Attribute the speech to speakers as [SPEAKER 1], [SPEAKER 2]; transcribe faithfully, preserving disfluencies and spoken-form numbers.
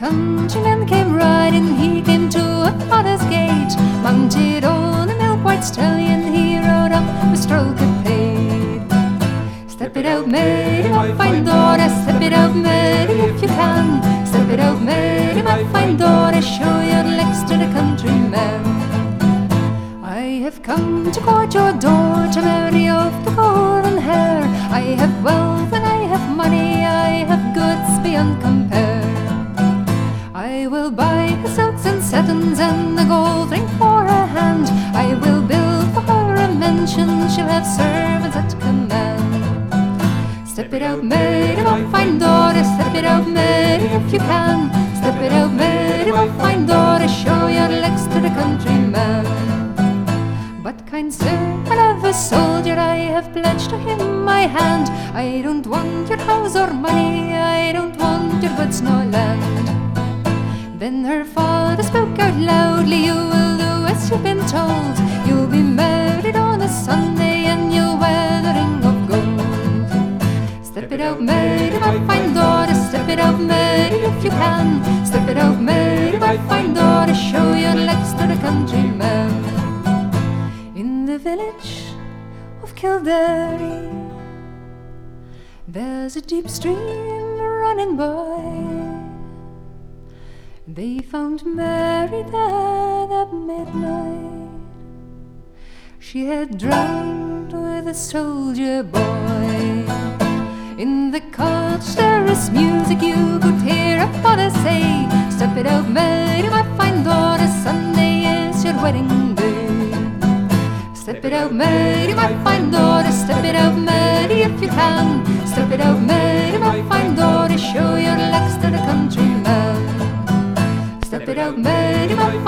[SPEAKER 1] countryman came riding, he came to a father's gate. Mounted on a milk-white stallion, he rode up with stroke of paid. Step it out, matey, my fine daughter, step it out, matey, if you can. Step it out, matey, my fine daughter, show your legs to the countryman. I have come to court your door to marry off the golden hair. I have wealth and I have money, I have goods beyond compare. I will buy her silks and satins and a gold ring for her hand. I will build for her a mansion, she'll have servants at command. Step it out, matey, my fine daughter, step it out, matey, if you can. Step it out, matey, my fine daughter, show your legs to the countryman. But kind sir, I love a soldier, I have pledged to him my hand. I don't want your house or money, I don't want your goods nor land. Then her father spoke out loudly, you will do as you've been told. You'll be married on a Sunday and you'll wear the ring of gold. Step it out, matey, my fine daughter, step it out, matey, if you can. Step it out, matey, my fine daughter, show your legs to the countryman. In the village of Kildare, there's a deep stream running by. They found Mary there at midnight. She had drowned with a soldier boy. In the cottage there is music, you could hear a father say, step it out, Mary, my fine daughter, Sunday is your wedding day. Step it out, Mary, my fine daughter, step it out, Mary, if you can. Step it out, Mary, my fine daughter, show your legs to the countryman. Step it out, matey, my